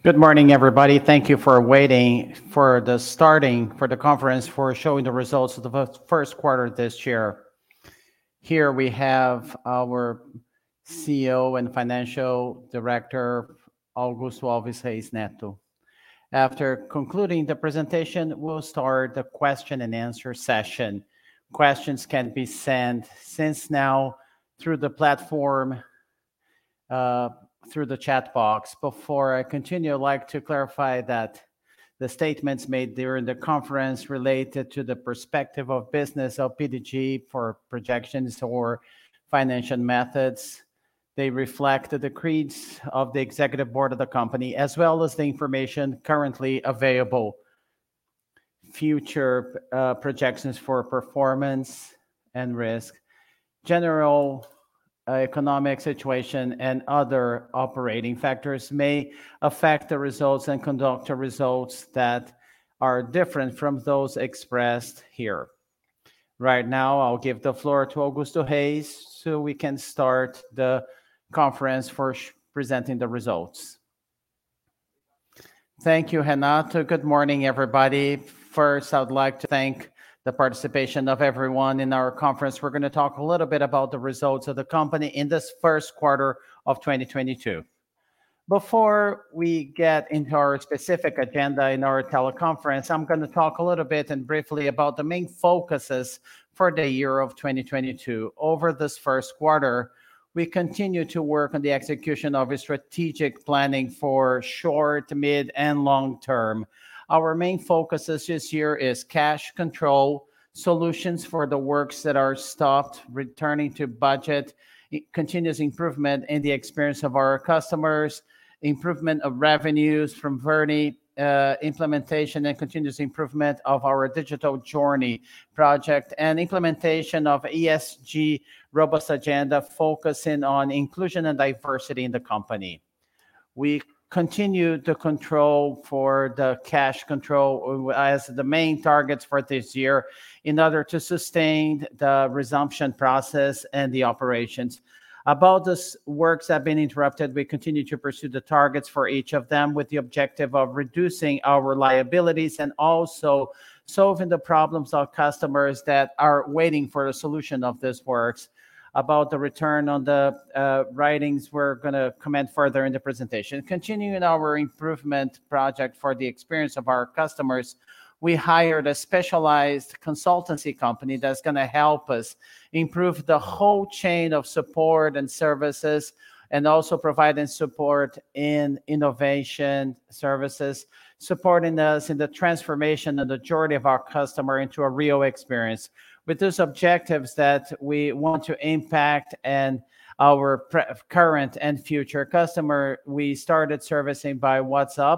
Good morning, everybody. Thank you for waiting for the conference for showing the results of the first quarter this year. Here we have our CEO and Financial Director, Augusto Alves Reis Neto. After concluding the presentation, we'll start the question and answer session. Questions can be sent since now through the platform, through the chat box. Before I continue, I'd like to clarify that the statements made during the conference related to the perspective of business of PDG for projections or financial methods, they reflect the decrees of the executive board of the company, as well as the information currently available. Future projections for performance and risk, general economic situation, and other operating factors may affect the results and conduct the results that are different from those expressed here. Right now, I'll give the floor to Augusto Reis so we can start the conference for presenting the results. Thank you, Renato. Good morning, everybody. First, I would like to thank the participation of everyone in our conference. We're going to talk a little bit about the results of the company in this first quarter of 2022. Before we get into our specific agenda in our teleconference, I'm going to talk a little bit and briefly about the main focuses for the year of 2022. Over this first quarter, we continue to work on the execution of a strategic planning for short, mid, and long term. Our main focuses this year is cash control, solutions for the works that are stopped, returning to budget, continuous improvement in the experience of our customers, improvement of revenues from Verde, implementation and continuous improvement of our digital journey project, and implementation of ESG robust agenda focusing on inclusion and diversity in the company. We continue to control for the cash control as the main targets for this year in order to sustain the resumption process and the operations. About this works that have been interrupted, we continue to pursue the targets for each of them with the objective of reducing our liabilities and also solving the problems of customers that are waiting for the solution of this works. About the return on the writings, we're going to comment further in the presentation. Continuing our improvement project for the experience of our customers, we hired a specialized consultancy company that's going to help us improve the whole chain of support and services, and also providing support in innovation services, supporting us in the transformation of the majority of our customer into a real experience. With those objectives that we want to impact and our current and future customer, we started servicing by WhatsApp.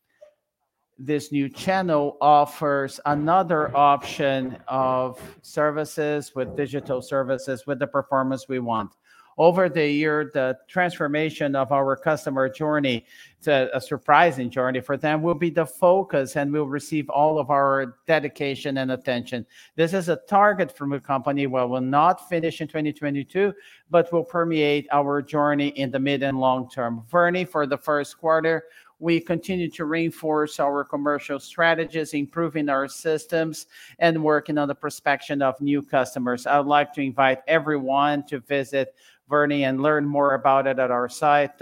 This new channel offers another option of services with digital services with the performance we want. Over the year, the transformation of our customer journey to a surprising journey for them will be the focus and will receive all of our dedication and attention. This is a target from a company where we'll not finish in 2022, but will permeate our journey in the mid and long term. Verde, for the first quarter, we continue to reinforce our commercial strategies, improving our systems, and working on the prospection of new customers. I would like to invite everyone to visit Verde and learn more about it at our site,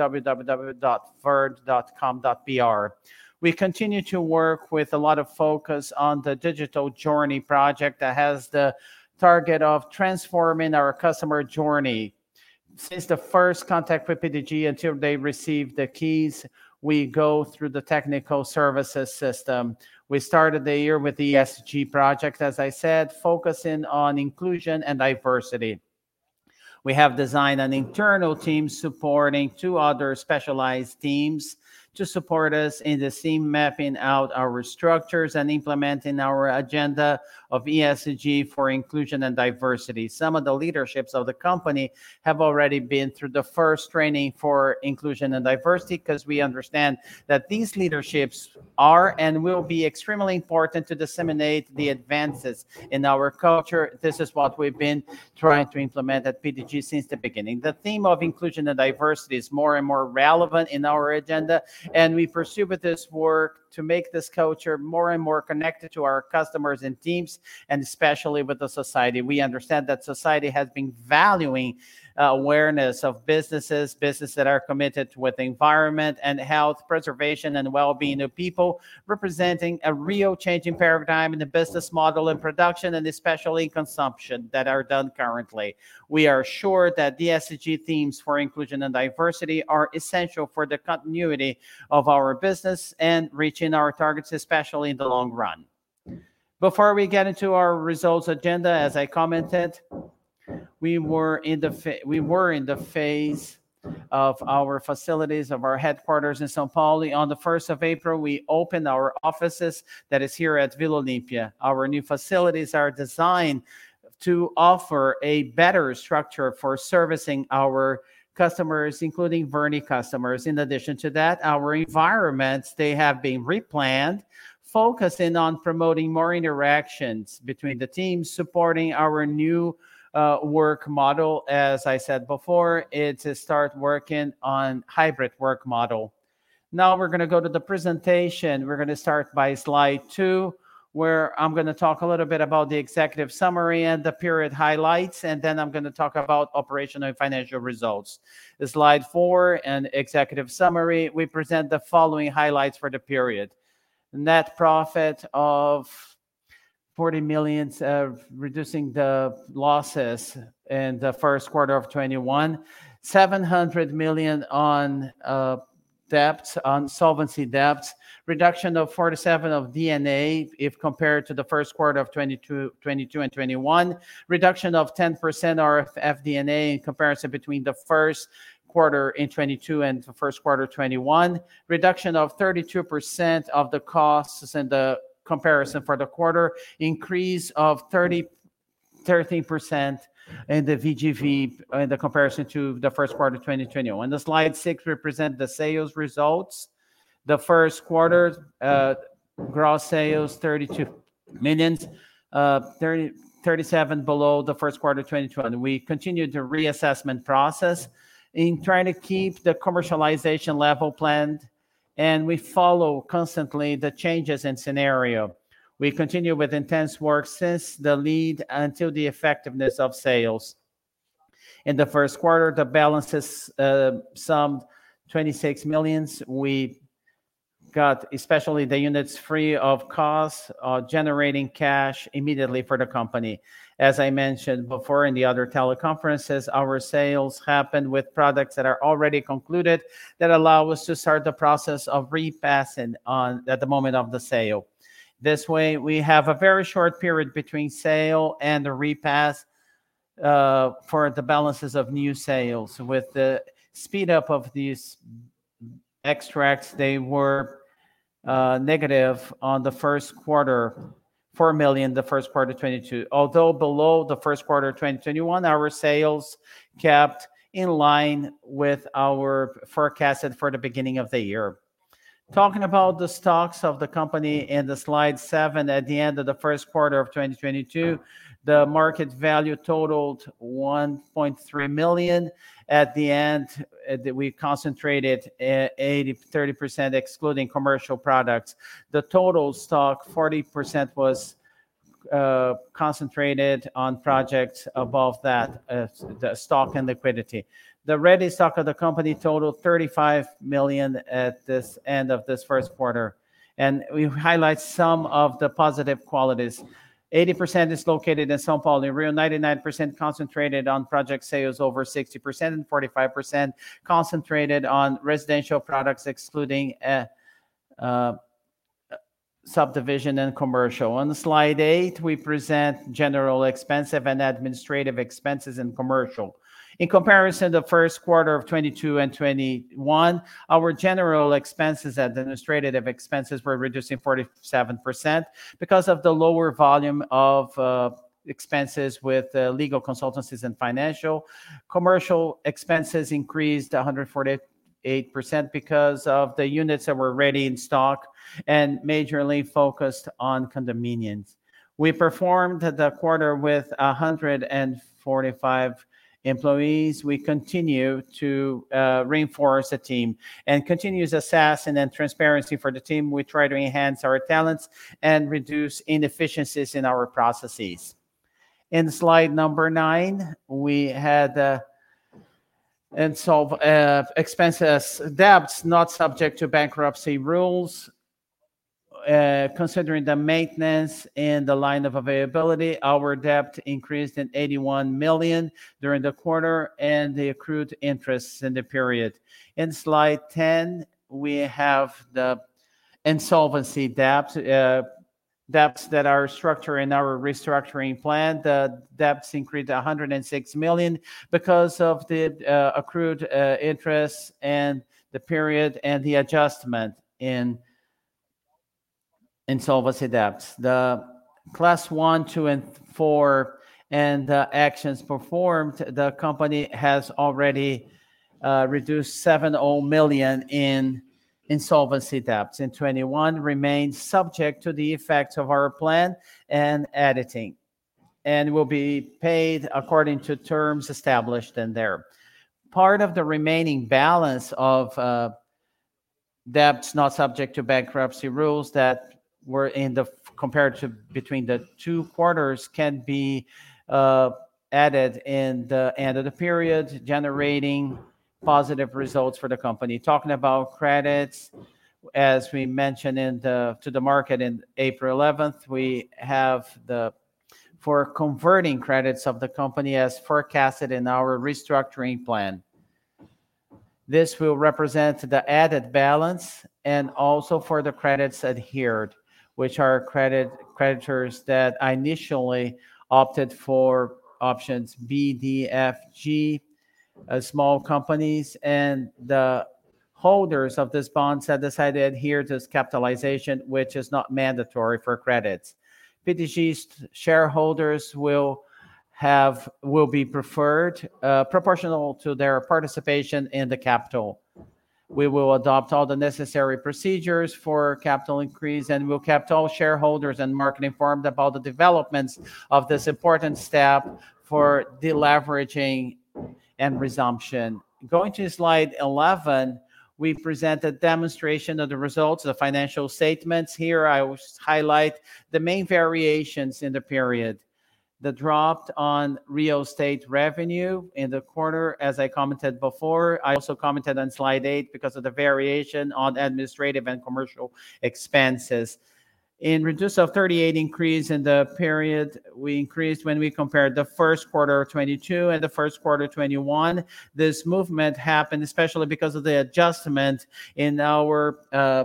www.verde.com.br. We continue to work with a lot of focus on the digital journey project that has the target of transforming our customer journey. Since the first contact with PDG until they receive the keys, we go through the technical services system. We started the year with the ESG project, as I said, focusing on inclusion and diversity. We have designed an internal team supporting two other specialized teams to support us in the team mapping out our structures and implementing our agenda of ESG for inclusion and diversity. Some of the leaderships of the company have already been through the first training for inclusion and diversity because we understand that these leaderships are and will be extremely important to disseminate the advances in our culture. This is what we've been trying to implement at PDG since the beginning. The theme of inclusion and diversity is more and more relevant in our agenda And we pursue with this work to make this culture more and more connected to our customers and teams, and especially with the society. We understand that society has been valuing awareness of businesses that are committed with the environment and health preservation and well-being of people, representing a real changing paradigm in the business model and production, and especially in consumption that are done currently. We are sure that the ESG themes for inclusion and diversity are essential for the continuity of our business and reaching our targets, especially in the long run. Before we get into our results agenda, as I commented, we were in the phase of our facilities, of our headquarters in São Paulo. On the 1st of April, we opened our offices that is here at Vila Olímpia. Our new facilities are designed to offer a better structure for servicing our customers, including Verde customers. In addition to that, our environments, they have been replanned, focusing on promoting more interactions between the teams, supporting our new work model. As I said before, it's to start working on hybrid work model. Now we're going to go to the presentation. We're going to start by slide 2, where I'm going to talk a little bit about the executive summary and the period highlights, and then I'm going to talk about operational and financial results. Slide 4 and executive summary, we present the following highlights for the period. Net profit of 40 million, reducing the losses in the first quarter of 21, 700 million on debts, on solvency debts, reduction of 47 of DNA if compared to the first quarter of 22 and 21, reduction of 10% of FDNA in comparison between the first quarter in 22 and the first quarter 21, reduction of 32% of the costs in the comparison for the quarter, increase of 13% in the VGV in the comparison to the first quarter 2021. The slide 6 represent the sales results. The first quarter gross sales 32 million, 37 below the first quarter 2020. We continued the reassessment process in trying to keep the commercialization level planned, and we follow constantly the changes in scenario. We continue with intense work since the lead until the effectiveness of sales. In the first quarter, the balances summed 26 million. We got especially the units free of costs, generating cash immediately for the company. As I mentioned before in the other teleconferences, our sales happen with products that are already concluded that allow us to start the process of repassing on at the moment of the sale. This way, we have a very short period between sale and the repass for the balances of new sales. With the speed up of these extracts, they were negative on the first quarter, 4 million, the first quarter 22. Although below the first quarter 2021, our sales kept in line with our forecasted for the beginning of the year. Talking about the stocks of the company in the slide 7, at the end of the first quarter of 2022, the market value totaled 1.3 million. At the end, we concentrated 30% excluding commercial products. The total stock, 40% was concentrated on projects above that, the stock and liquidity. The ready stock of the company totaled 35 million at this end of this first quarter. And we highlight some of the positive qualities. 80% is located in São Paulo, in Rio, 99% concentrated on project sales over 60%, and 45% concentrated on residential products, excluding subdivision and commercial. On slide 8, we present general expensive and administrative expenses in commercial. In comparison to the first quarter of 22 and 21, our general expenses, administrative expenses were reducing 47% because of the lower volume of expenses with legal consultancies and financial. Commercial expenses increased 148% because of the units that were ready in stock and majorly focused on condominiums. We performed the quarter with 145 employees. We continue to reinforce the team and continuous assessment and transparency for the team. We try to enhance our talents and reduce inefficiencies in our processes. In slide number 9, we had and solve expenses debts not subject to bankruptcy rules. Considering the maintenance and the line of availability, our debt increased in 81 million during the quarter and the accrued interests in the period. In slide 10, we have the insolvency debt, debts that are structured in our restructuring plan. The debts increased 106 million because of the accrued interest and the period and the adjustment in insolvency debts. The class 1, 2, and 4 and the actions performed, the company has already reduced 70 million in insolvency debts. In 21 remains subject to the effects of our plan and editing and will be paid according to terms established in there. Part of the remaining balance of debts not subject to bankruptcy rules that were in the compared to between the 2 quarters can be added in the end of the period, generating positive results for the company. Talking about credits, as we mentioned to the market in April 11th, we have for converting credits of the company as forecasted in our restructuring plan. This will represent the added balance and also for the credits adhered, which are creditors that initially opted for options B, D, F, G, small companies, and the holders of this bonds have decided to adhere to this capitalization, which is not mandatory for credits. PTG's shareholders will be preferred proportional to their participation in the capital. We will adopt all the necessary procedures for capital increase and will keep all shareholders and market informed about the developments of this important step for deleveraging and resumption. Going to slide 11, we present a demonstration of the results of the financial statements. Here I will highlight the main variations in the period. The drop on real estate revenue in the quarter, as I commented before. I also commented on slide 8 because of the variation on administrative and commercial expenses. In reduce of 38 increase in the period, we increased when we compared the first quarter of 22 and the first quarter 21. This movement happened especially because of the adjustment in our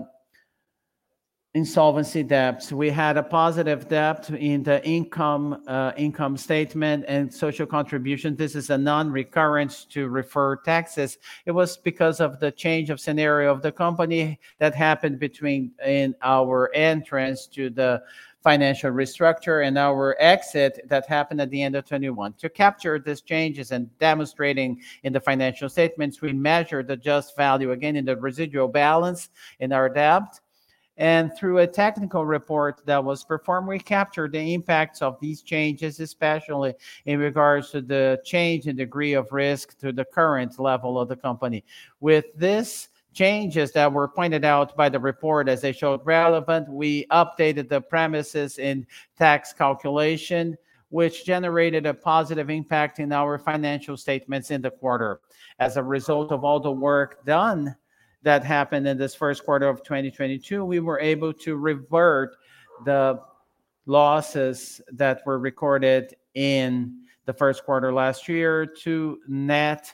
insolvency debts. We had a positive debt in the income statement and social contribution. This is a non-recurrence to refer taxes. It was because of the change of scenario of the company that happened in our entrance to the financial restructure and our exit that happened at the end of 21. To capture these changes and demonstrating in the financial statements, we measured the just value again in the residual balance in our debt. And through a technical report that was performed, we captured the impacts of these changes, especially in regards to the change in degree of risk to the current level of the company. With this changes that were pointed out by the report as they showed relevant, we updated the premises in tax calculation, which generated a positive impact in our financial statements in the quarter. As a result of all the work done that happened in this first quarter of 2022, we were able to revert the losses that were recorded in the first quarter last year to net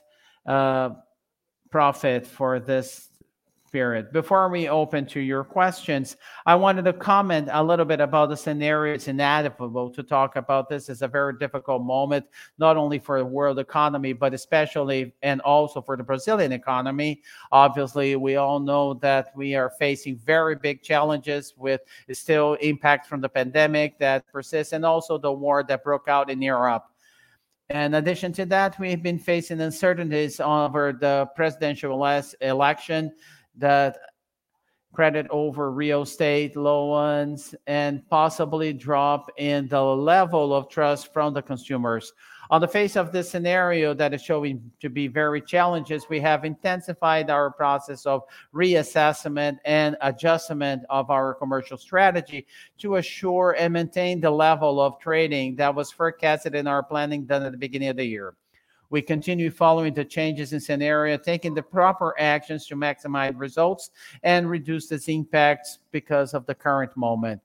profit for this period. Before we open to your questions, I wanted to comment a little bit about the scenario. It's inevitable to talk about this. It's a very difficult moment, not only for the world economy, but especially and also for the Brazilian economy. Obviously, we all know that we are facing very big challenges with still impact from the pandemic that persists and also the war that broke out in Europe. In addition to that, we've been facing uncertainties over the presidential election, that credit over real estate loans and possibly drop in the level of trust from the consumers. On the face of this scenario that is showing to be very challenges, we have intensified our process of reassessment and adjustment of our commercial strategy to assure and maintain the level of trading that was forecasted in our planning done at the beginning of the year. We continue following the changes in scenario, taking the proper actions to maximize results and reduce its impacts because of the current moment.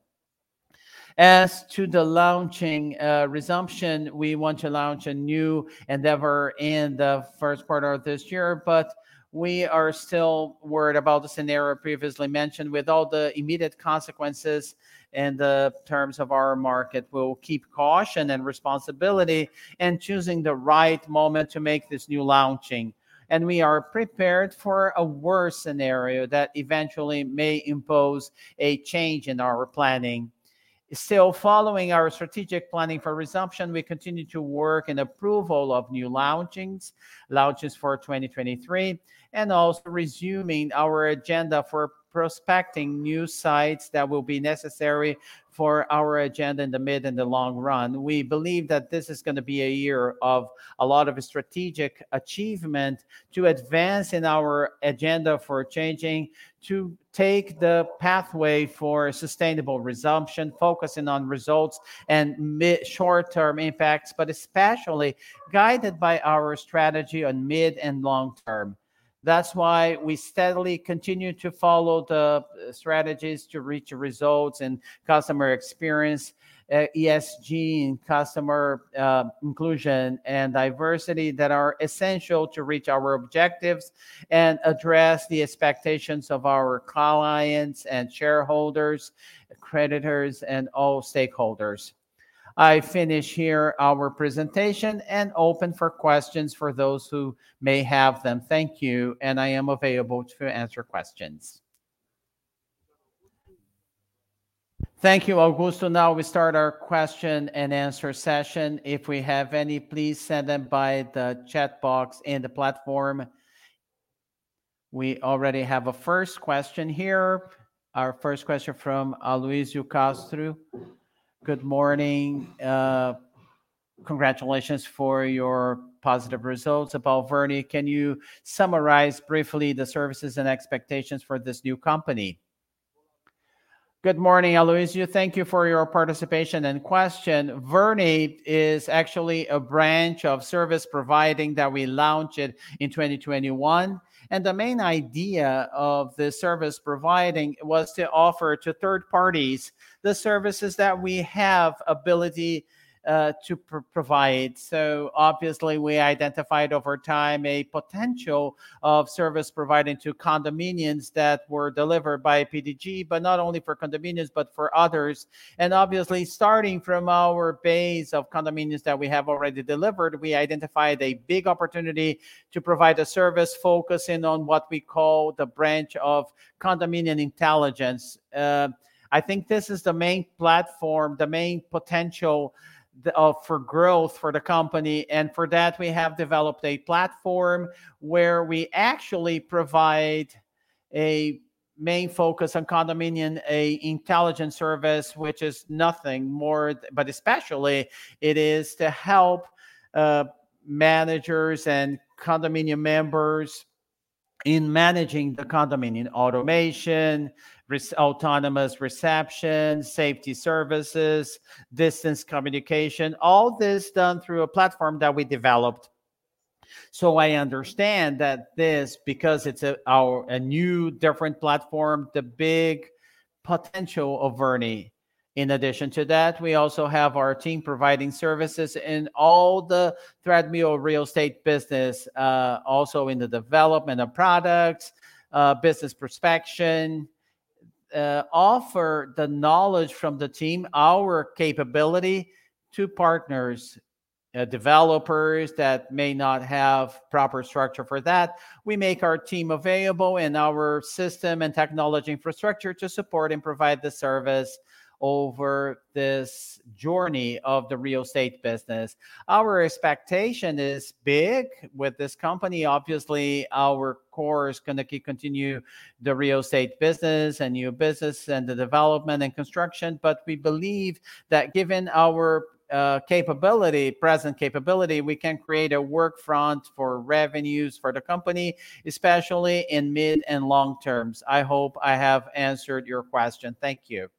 As to the launching resumption, we want to launch a new endeavor in the first quarter of this year, but we are still worried about the scenario previously mentioned with all the immediate consequences in the terms of our market. We'll keep caution and responsibility and choosing the right moment to make this new launching. And we are prepared for a worse scenario that eventually may impose a change in our planning. Still following our strategic planning for resumption, we continue to work in approval of new launches for 2023, and also resuming our agenda for prospecting new sites that will be necessary for our agenda in the mid and the long run. We believe that this is going to be a year of a lot of strategic achievement to advance in our agenda for changing, to take the pathway for sustainable resumption, focusing on results and short-term impacts, but especially guided by our strategy on mid and long term. That's why we steadily continue to follow the strategies to reach results and customer experience, ESG and customer inclusion and diversity that are essential to reach our objectives and address the expectations of our clients and shareholders, creditors, and all stakeholders. I finish here our presentation and open for questions for those who may have them. Thank you, and I am available to answer questions. Thank you, Augusto. Now we start our question and answer session. If we have any, please send them by the chat box in the platform. We already have a first question here. Our first question from Aloysio Castro. Good morning. Congratulations for your positive results. About Verde, can you summarize briefly the services and expectations for this new company? Good morning, Aloysio. Thank you for your participation and question. Verde is actually a branch of service providing that we launched in 2021. And the main idea of the service providing was to offer to third parties the services that we have ability to provide. So obviously we identified over time a potential of service providing to condominiums that were delivered by PDG, but not only for condominiums, but for others. And obviously starting from our base of condominiums that we have already delivered, we identified a big opportunity to provide a service focusing on what we call the branch of condominium intelligence. I think this is the main platform, the main potential for growth for the company. And for that, we have developed a platform where we actually provide a main focus on condominium, a intelligent service, which is nothing more, but especially it is to help managers and condominium members in managing the condominium automation, autonomous reception, safety services, distance communication, all this done through a platform that we developed. So I understand that this, because it's a new, different platform, the big potential of Verde. In addition to that, we also have our team providing services in all the treadmill real estate business, also in the development of products, business prospection, offer the knowledge from the team, our capability to partners, developers that may not have proper structure for that. We make our team available in our system and technology infrastructure to support and provide the service over this journey of the real estate business. Our expectation is big with this company. Obviously, our core is going to continue the real estate business and new business and the development and construction. But we believe that given our present capability, we can create a work front for revenues for the company, especially in mid and long terms. I hope I have answered your question. Thank you.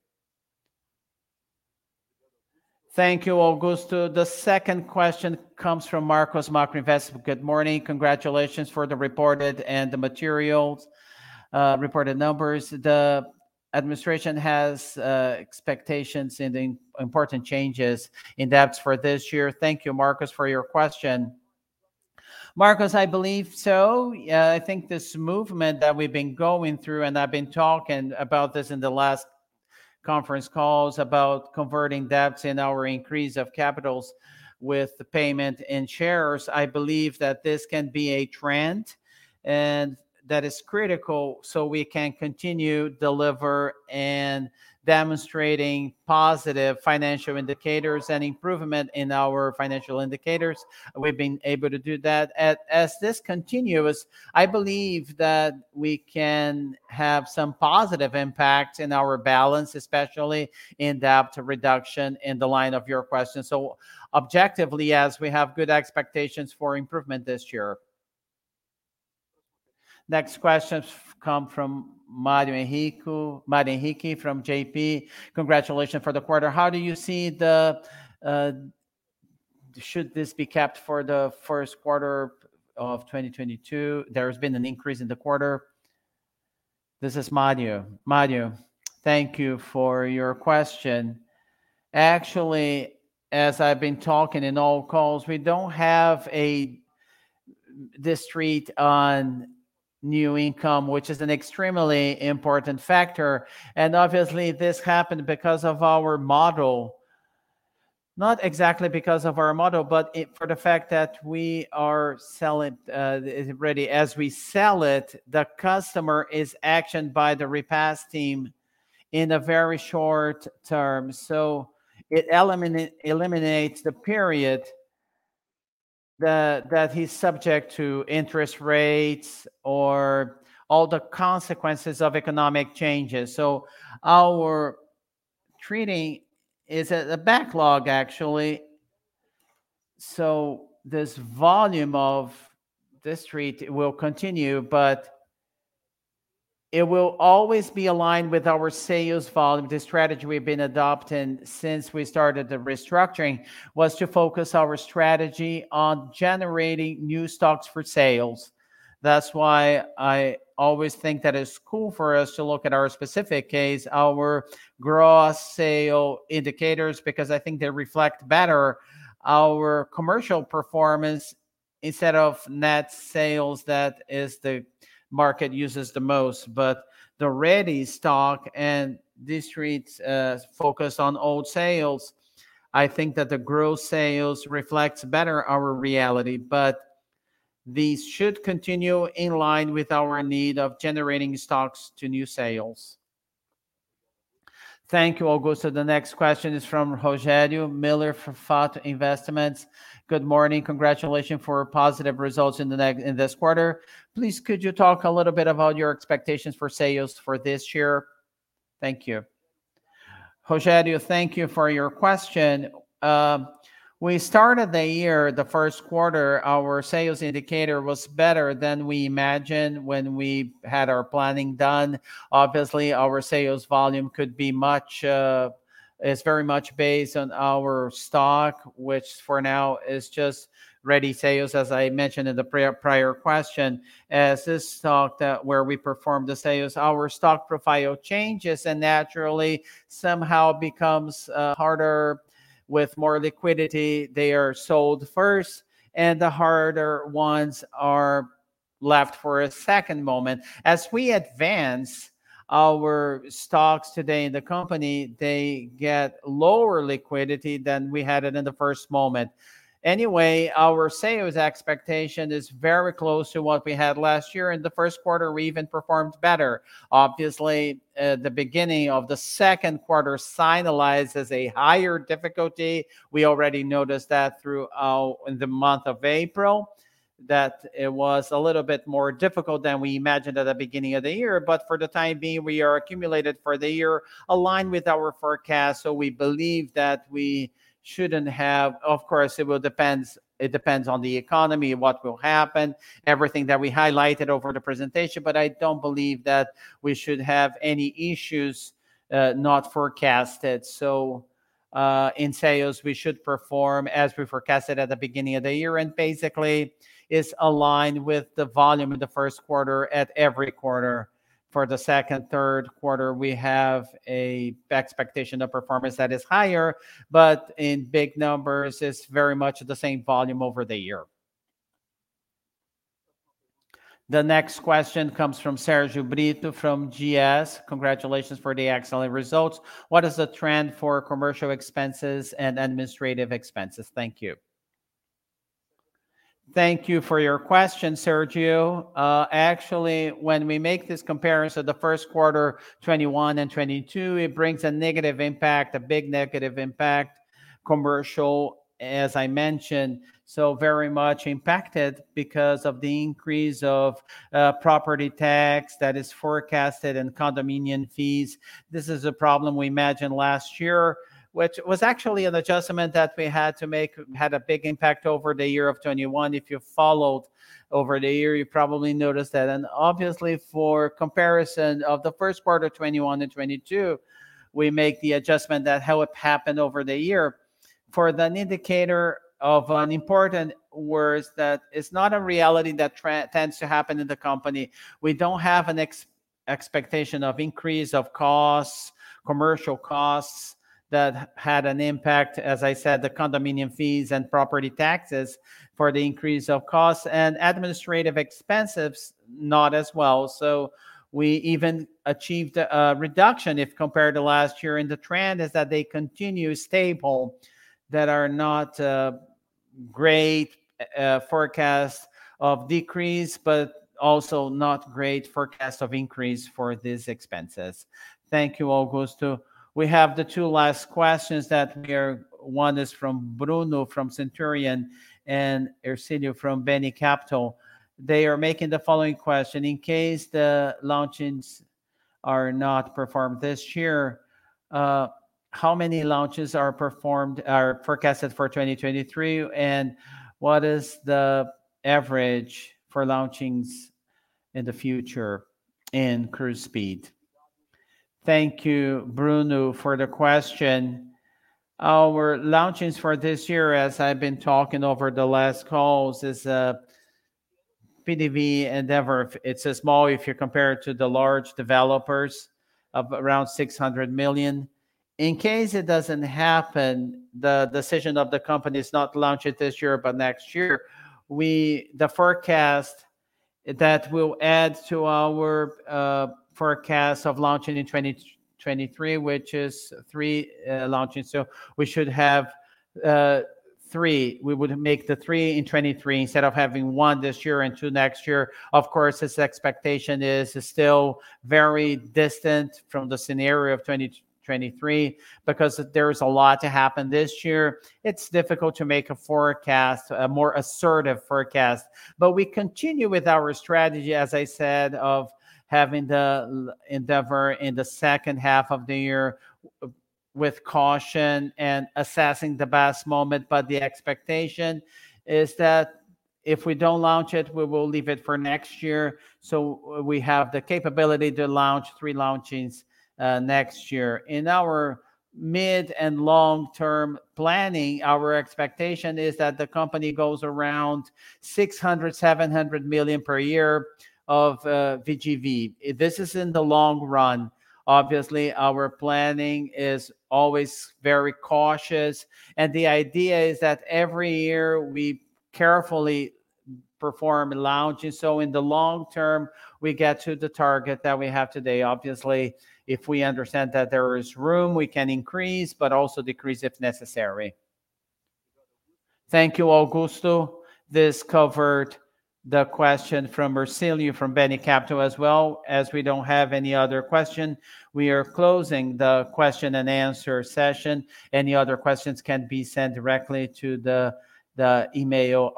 Thank you, Augusto. The second question comes from Marcos Macro Investment. Good morning. Congratulations for the reported and the materials, reported numbers. The administration has expectations in the important changes in debts for this year. Thank you, Marcos, for your question. Marcos, I believe so. I think this movement that we've been going through, and I've been talking about this in the last conference calls about converting debts in our increase of capitals with the payment in shares. I believe that this can be a trend and that is critical so we can continue deliver and demonstrating positive financial indicators and improvement in our financial indicators. We've been able to do that. As this continues, I believe that we can have some positive impact in our balance, especially in debt reduction in the line of your question. So objectively, yes, we have good expectations for improvement this year. Next questions come from Mario Henrique from JP. Congratulations for the quarter. How do you see should this be kept for the first quarter of 2022? There's been an increase in the quarter. This is Mario. Mario, thank you for your question. Actually, as I've been talking in all calls, we don't have this street on new income, which is an extremely important factor. And obviously this happened because of our model. Not exactly because of our model, but for the fact that we are selling ready. As we sell it, the customer is actioned by the repass team in a very short term. So it eliminates the period that he's subject to interest rates or all the consequences of economic changes. So our treating is a backlog actually. So this volume of this street will continue, but it will always be aligned with our sales volume. The strategy we've been adopting since we started the restructuring was to focus our strategy on generating new stocks for sales. That's why I always think that it's cool for us to look at our specific case, our gross sale indicators, because I think they reflect better our commercial performance instead of net sales. That is the market uses the most, but the ready stock and districts focus on old sales. I think that the gross sales reflects better our reality, but these should continue in line with our need of generating stocks to new sales. Thank you, Augusto. The next question is from Rogério Miller from Fato Investments. Good morning. Congratulations for positive results in this quarter. Please, could you talk a little bit about your expectations for sales for this year? Thank you. Rogério, thank you for your question. We started the year, the first quarter, our sales indicator was better than we imagined when we had our planning done. Obviously, our sales volume could be is very much based on our stock, which for now is just ready sales, as I mentioned in the prior question. As this stock where we perform the sales, our stock profile changes and naturally somehow becomes harder. With more liquidity, they are sold first, and the harder ones are left for a second moment. As we advance our stocks today in the company, they get lower liquidity than we had it in the first moment. Anyway, our sales expectation is very close to what we had last year. In the first quarter, we even performed better. Obviously, the beginning of the second quarter signalizes a higher difficulty. We already noticed that throughout in the month of April, that it was a little bit more difficult than we imagined at the beginning of the year. But for the time being, we are accumulated for the year aligned with our forecast. So we believe that we shouldn't have. Of course, it depends on the economy, what will happen, everything that we highlighted over the presentation, but I don't believe that we should have any issues not forecasted. So in sales, we should perform as we forecasted at the beginning of the year, and basically is aligned with the volume in the first quarter at every quarter. For the second, third quarter, we have a expectation of performance that is higher, but in big numbers, it's very much the same volume over the year. The next question comes from Sergio Brito from GS. Congratulations for the excellent results. What is the trend for commercial expenses and administrative expenses? Thank you. Thank you for your question, Sergio. Actually, when we make this comparison, the first quarter 21 and 22, it brings a negative impact, a big negative impact, commercial, as I mentioned, so very much impacted because of the increase of property tax that is forecasted and condominium fees. This is a problem we imagined last year, which was actually an adjustment that we had to make, had a big impact over the year of 21. If you followed over the year, you probably noticed that. And obviously, for comparison of the first quarter 21 and 22, we make the adjustment that how it happened over the year. For the indicator of an important words that is not a reality that tends to happen in the company. We don't have an expectation of increase of costs, commercial costs, that had an impact, as I said, the condominium fees and property taxes for the increase of costs, and administrative expenses not as well. So we even achieved a reduction if compared to last year, and the trend is that they continue stable, that are not great forecast of decrease, but also not great forecast of increase for these expenses. Thank you, Augusto. We have the two last questions that we are. One is from Bruno from Centurion and Ercilio from Beni Capital. They are making the following question: in case the launchings are not performed this year, how many launches are forecasted for 2023, and what is the average for launchings in the future in cruise speed? Thank you, Bruno, for the question. Our launchings for this year, as I've been talking over the last calls, is a PDV endeavor. It's a small, if you compare it to the large developers, of around 600 million. In case it doesn't happen, the decision of the company is not to launch it this year, but next year. The forecast that will add to our forecast of launching in 2023, which is 3 launches. So we should have 3. We would make the 3 in 23 instead of having 1 this year and 2 next year. Of course, this expectation is still very distant from the scenario of 2023 because there's a lot to happen this year. It's difficult to make a forecast, a more assertive forecast, but we continue with our strategy, as I said, of having the endeavor in the second half of the year with caution and assessing the best moment. But the expectation is that if we don't launch it, we will leave it for next year. So we have the capability to launch 3 launchings next year. In our mid and long-term planning, our expectation is that the company goes around 600-700 million per year of VGV. This is in the long run. Obviously, our planning is always very cautious, and the idea is that every year we carefully perform launching. So in the long term, we get to the target that we have today. Obviously, if we understand that there is room, we can increase, but also decrease if necessary. Thank you, Augusto. This covered the question from Ercilio from Beni Capital as well. As we don't have any other question, we are closing the question and answer session. Any other questions can be sent directly to the email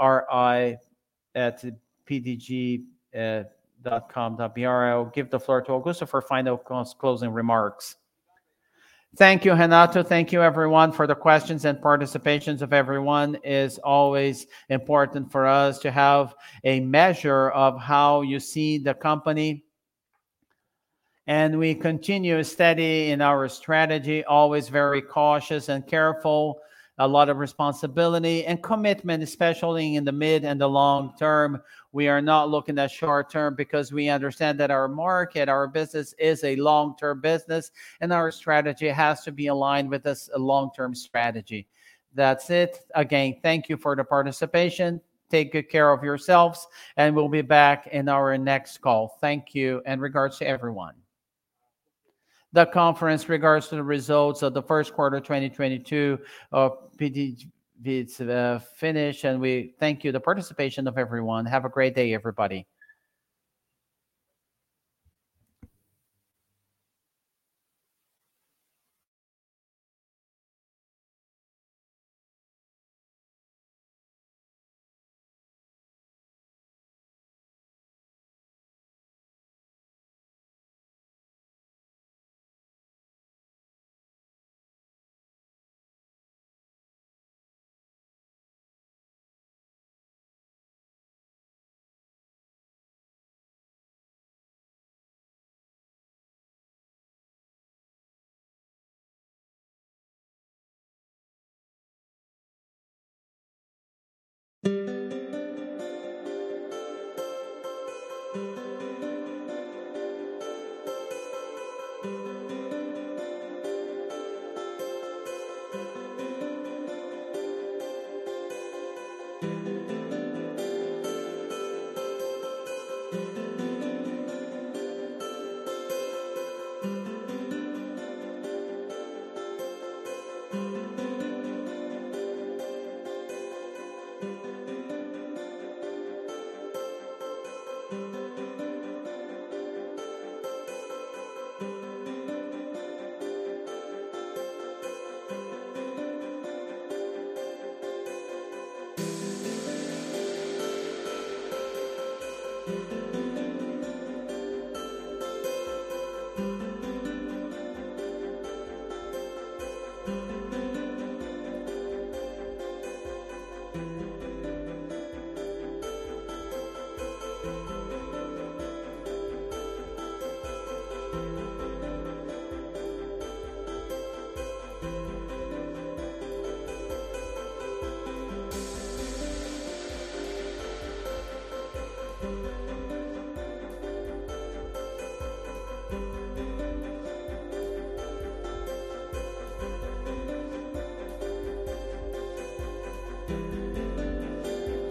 ri@pdg.com.br. I'll give the floor to Augusto for final closing remarks. Thank you, Renato. Thank you, everyone, for the questions and participations of everyone. Is always important for us to have a measure of how you see the company. And we continue steady in our strategy, always very cautious and careful, a lot of responsibility and commitment, especially in the mid and the long term. We are not looking at short term because we understand that our market, our business is a long term business, and our strategy has to be aligned with this long term strategy. That's it. Again, thank you for the participation. Take good care of yourselves, and we'll be back in our next call. Thank you, and regards to everyone. The conference regards to the results of the first quarter 2022 of PDG it's finished, and we thank you the participation of everyone. Have a great day, everybody.